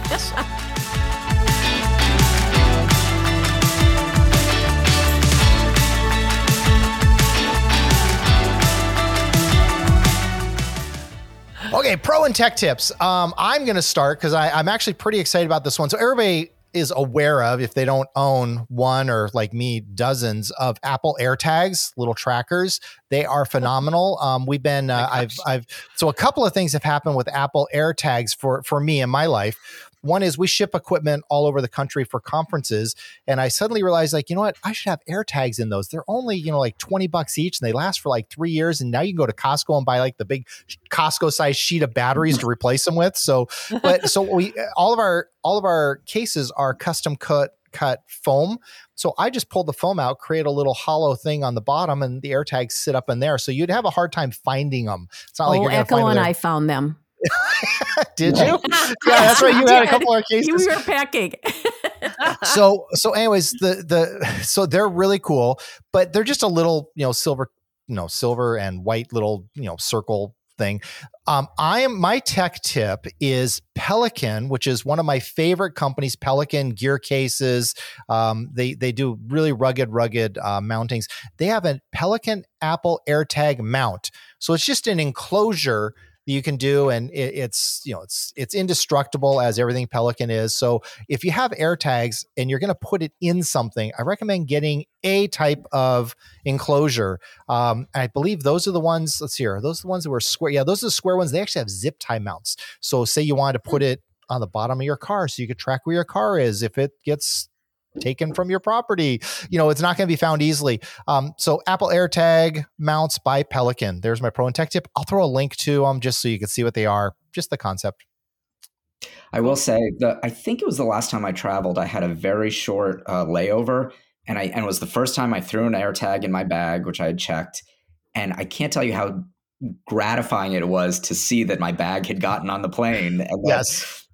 Okay, pro and tech tips. I'm going to start because I'm actually pretty excited about this one. So everybody is aware of, if they don't own one or like me, dozens of Apple AirTags, little trackers. They are phenomenal. We've been, so a couple of things have happened with Apple AirTags for me in my life. One is we ship equipment all over the country for conferences. And I suddenly realized, like, you know what? I should have air tags in those. They're only, like $20 each, and they last for like 3 years. And now you can go to Costco and buy like the big Costco size sheet of batteries to replace them with. So we all of our cases are custom cut foam. So I just pulled the foam out, create a little hollow thing on the bottom, and the air tags sit up in there. So you'd have a hard time finding them. It's not like you're going to find them. Echo and I found them. Did you? Yeah, that's right. You had a couple of cases. You were packing. So anyways, so they're really cool, but they're just a little, silver and white little, circle thing. My tech tip is Pelican, which is one of my favorite companies. Pelican gear cases. They do really rugged mountings. They have a Pelican Apple AirTag mount. So it's just an enclosure that you can do, and it's indestructible, as everything Pelican is. So if you have AirTags and you're going to put it in something, I recommend getting a type of enclosure. I believe those are the ones. Let's see here. Those are the ones that were square. Yeah, those are the square ones. They actually have zip tie mounts. So say you wanted to put it on the bottom of your car so you could track where your car is if it gets taken from your property. It's not going to be found easily. So Apple AirTag mounts by Pelican. There's my pro and tech tip. I'll throw a link to them just so you can see what they are, just the concept. I will say that I think it was the last time I traveled, I had a very short layover, and it was the first time I threw an AirTag in my bag, which I had checked. And I can't tell you how gratifying it was to see that my bag had gotten on the plane. And yes.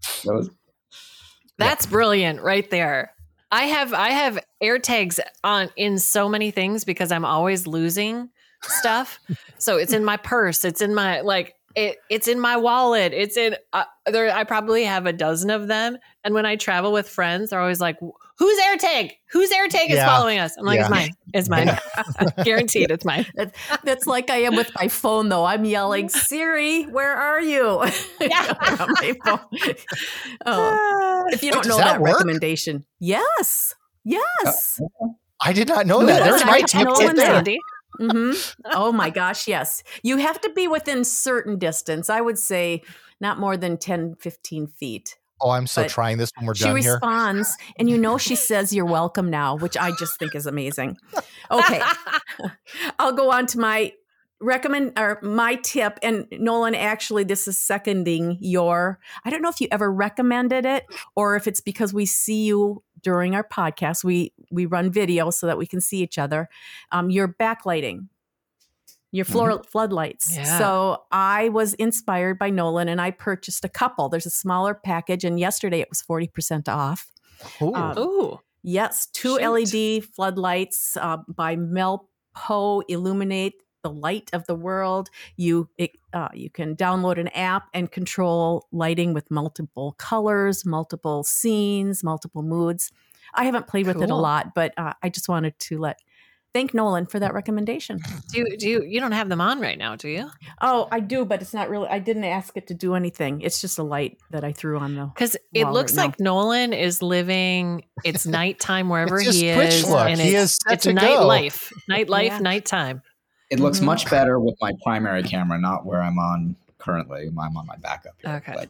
That's brilliant right there. I have AirTags in so many things because I'm always losing stuff. So it's in my purse. It's in my it's in my wallet. It's in I probably have a dozen of them. And when I travel with friends, they're always like, "Whose AirTag? Whose AirTag is following us?" I'm like, "It's mine. It's mine. Guaranteed, it's mine." That's like I am with my phone, though. I'm yelling, "Siri, where are you?" Yeah. If you don't know that recommendation, yes. I did not know that. There's my tip right there. Mm-hmm. Oh my gosh, yes. You have to be within certain distance. I would say not more than 10, 15 feet. Oh, I'm so trying this when we're done here. She responds, and she says, "You're welcome now," which I just think is amazing. Okay. I'll go on to my my tip. And Nolan, actually, this is seconding I don't know if you ever recommended it or if it's because we see you during our podcast. We run video so that we can see each other. Your backlighting, your floodlights. Yeah. So I was inspired by Nolan and I purchased a couple. There's a smaller package, and yesterday it was 40% off. Ooh. Yes, 2 LED floodlights by Melpo Illuminate the light of the world. You can download an app and control lighting with multiple colors, multiple scenes, multiple moods. I haven't played with it a lot, but I just wanted to thank Nolan for that recommendation. You don't have them on right now, do you? Oh, I do, but it's not really. I didn't ask it to do anything. It's just a light that I threw on because it looks like Nolan is living. It's nighttime wherever he is, and it's nightlife, nighttime. It looks much better with my primary camera, not where I'm on currently. I'm on my backup here. Okay.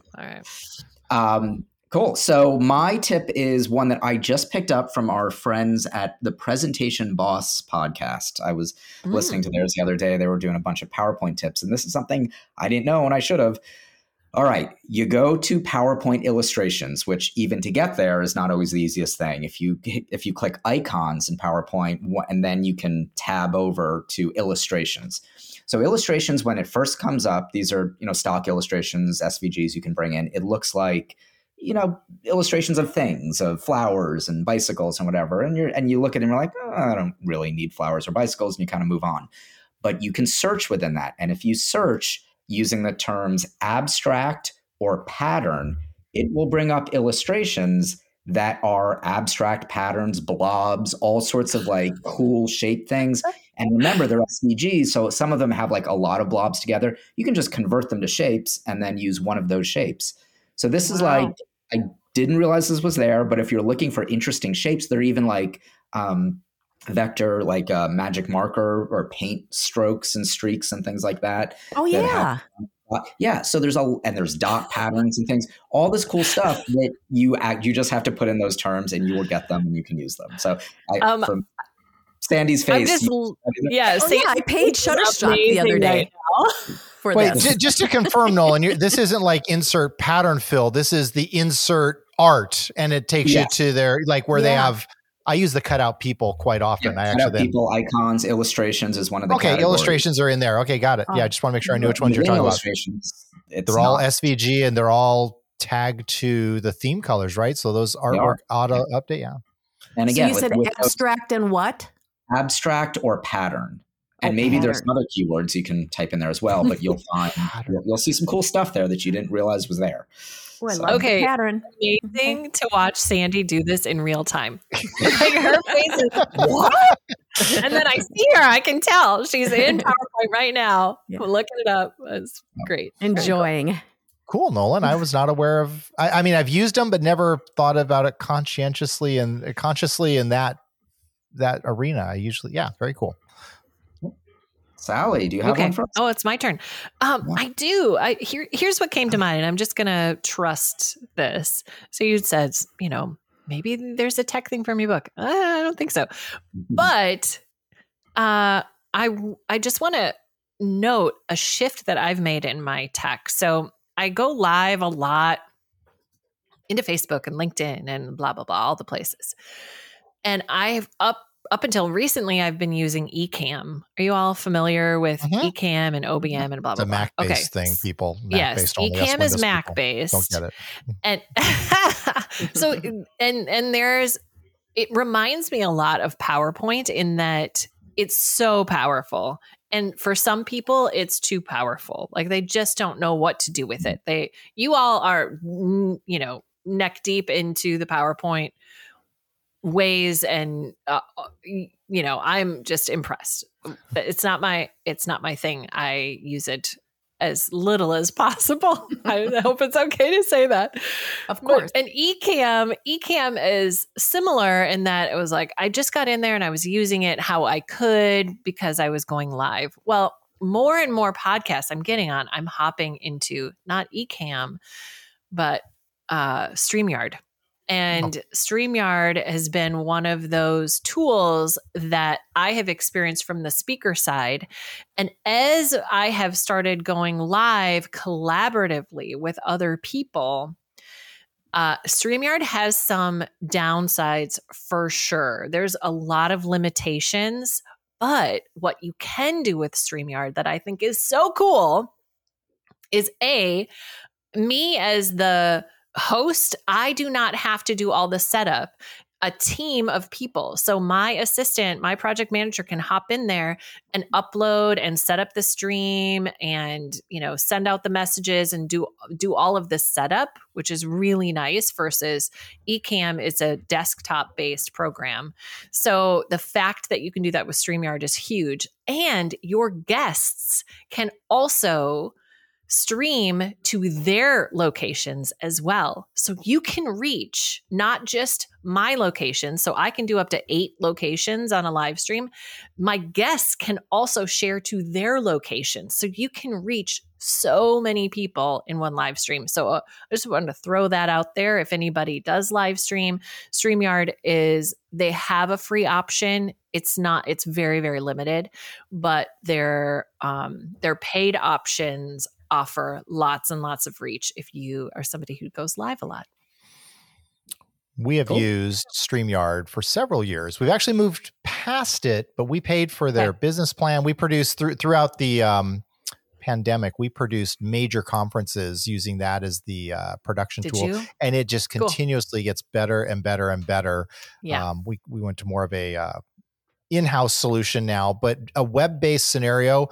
All right. Cool. So my tip is one that I just picked up from our friends at the Presentation Boss podcast. I was listening to theirs the other day. They were doing a bunch of PowerPoint tips, and this is something I didn't know and I should have. All right, you go to PowerPoint illustrations, which even to get there is not always the easiest thing. If you click icons in PowerPoint, and then you can tab over to illustrations. So illustrations, when it first comes up, these are stock illustrations, SVGs you can bring in. It looks like illustrations of things, of flowers and bicycles and whatever. And you look at it and you're like, oh, I don't really need flowers or bicycles, and you kind of move on. But you can search within that, and if you search using the terms abstract or pattern, it will bring up illustrations that are abstract patterns, blobs, all sorts of cool shape things. And remember, they're SVGs, so some of them have a lot of blobs together. You can just convert them to shapes and then use one of those shapes. So this is I didn't realize this was there, but if you're looking for interesting shapes, they're even vector, magic marker or paint strokes and streaks and things like that. Oh, yeah. So there's dot patterns and things, all this cool stuff that you just have to put in those terms and you will get them and you can use them. So from Sandy's face. I paid Shutterstock the other day for this. Wait, just to confirm, Nolan, this isn't like insert pattern fill. This is the insert art, and it takes you to their where they have. I use the cutout people quite often. People, icons, illustrations is one of the categories. Illustrations are in there. Okay, got it. I just want to make sure I knew which ones you're talking about. They're all SVG and they're all tagged to the theme colors, right? So those artwork auto update, And again, so you said abstract and what? Abstract or pattern. And maybe there's some other keywords you can type in there as well, but you'll find you'll see some cool stuff there that you didn't realize was there. Oh, I love the pattern. Amazing to watch Sandy do this in real time. Her face is what? And then I see her. I can tell she's in PowerPoint right now, looking it up. It's great. Enjoying. Cool, Nolan. I was not aware of. I mean, I've used them, but never thought about it consciously in that arena. I usually, very cool. Sally, do you have one for us? Oh, it's my turn. I do. Here's what came to mind, and I'm just going to trust this. So you said, maybe there's a tech thing from your book. I don't think so. But I just want to note a shift that I've made in my tech. So I go live a lot into Facebook and LinkedIn and blah, blah, blah, all the places. And I've up until recently, I've been using Ecamm. Are you all familiar with Ecamm and OBM and blah, blah, blah? It's a Mac-based thing, people. Yes, Ecamm is Mac-based. Don't get it. And so, and it reminds me a lot of PowerPoint in that it's so powerful. And for some people, it's too powerful. Like they just don't know what to do with it. You all are, neck deep into the PowerPoint ways, and I'm just impressed. It's not my thing. I use it as little as possible. I hope it's okay to say that. Of course. And Ecamm is similar in that it was like I just got in there and I was using it how I could because I was going live. Well, more and more podcasts I'm getting on, I'm hopping into not Ecamm, but StreamYard. And StreamYard has been one of those tools that I have experienced from the speaker side. And as I have started going live collaboratively with other people, StreamYard has some downsides for sure. There's a lot of limitations, but what you can do with StreamYard that I think is so cool is me as the host, I do not have to do all the setup. A team of people. So my assistant, my project manager can hop in there and upload and set up the stream and, send out the messages and do all of the setup, which is really nice versus Ecamm is a desktop based program. So the fact that you can do that with StreamYard is huge. And your guests can also stream to their locations as well. So you can reach not just my location. So I can do up to 8 locations on a live stream. My guests can also share to their locations. So you can reach so many people in one live stream. So I just wanted to throw that out there. If anybody does live stream, StreamYard they have a free option. It's very, very limited, but their paid options offer lots and lots of reach if you are somebody who goes live a lot. We have used StreamYard for several years. We've actually moved past it, but we paid for their business plan. We produced throughout the pandemic, we produced major conferences using that as the production tool. And it just continuously gets better and better and better. Yeah. We went to more of a in-house solution now, but a web-based scenario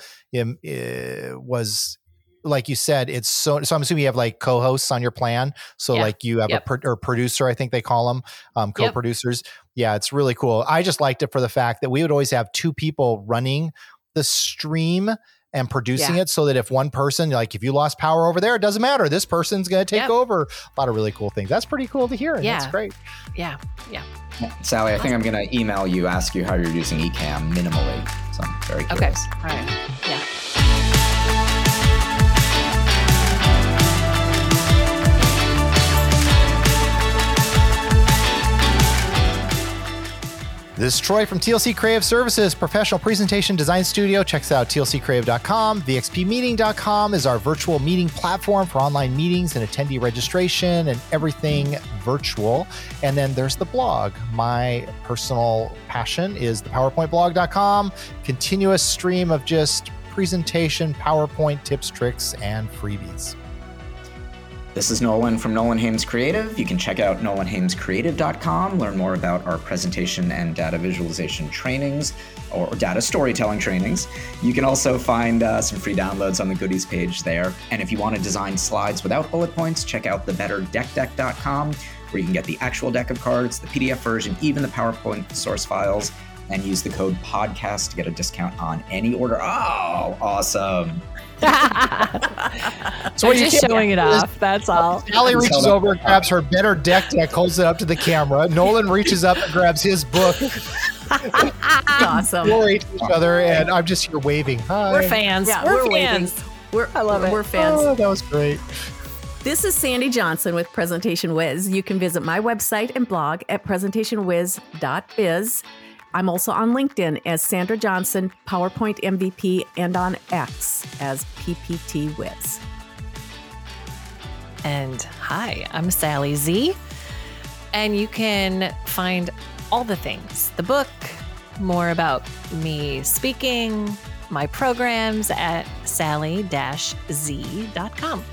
was, like you said, it's so I'm assuming you have like co-hosts on your plan. So like you have a producer, I think they call them, co-producers. Yeah, it's really cool. I just liked it for the fact that we would always have 2 people running the stream and producing it, so that if one person, like if you lost power over there, it doesn't matter. This person's going to take over. A lot of really cool things. That's pretty cool to hear. And that's great. Yeah. Sally, I think I'm going to email you, ask you how you're using Ecamm minimally. So I'm very curious. Okay. All right. Yeah. This is Troy from TLC Creative Services, professional presentation design studio. Check us out, tlccreative.com. VXPmeeting.com is our virtual meeting platform for online meetings and attendee registration and everything virtual. And then there's the blog. My personal passion is the PowerPointBlog.com, continuous stream of just presentation, PowerPoint tips, tricks, and freebies. This is Nolan from Nolan Hames Creative. You can check out nolanhamescreative.com, learn more about our presentation and data visualization trainings or data storytelling trainings. You can also find some free downloads on the goodies page there. And if you want to design slides without bullet points, check out thebetterdeckdeck.com, where you can get the actual deck of cards, the PDF version, even the PowerPoint source files, and use the code podcast to get a discount on any order. Oh, awesome. So I'm just showing it off. That's all. Sally reaches over and grabs her Better Deck, holds it up to the camera. Nolan reaches up and grabs his book. Awesome. Glory to each other, and I'm just here waving. Hi. We're fans. Yeah, we're waving. fans. I love it. We're fans. Oh, that was great. This is Sandy Johnson with Presentation Wiz. You can visit my website and blog at presentationwiz.biz. I'm also on LinkedIn as Sandra Johnson, PowerPoint MVP, and on X as PPT Wiz. And hi, I'm Sally Z. And you can find all the things, the book, more about me speaking, my programs at sally-z.com.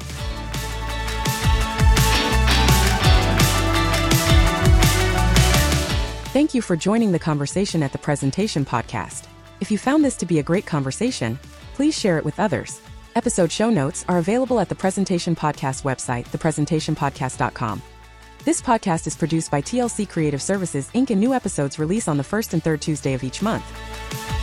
Thank you for joining the conversation at the Presentation Podcast. If you found this to be a great conversation, please share it with others. Episode show notes are available at the Presentation Podcast website, thepresentationpodcast.com. This podcast is produced by TLC Creative Services, Inc., and new episodes release on the first and third Tuesday of each month.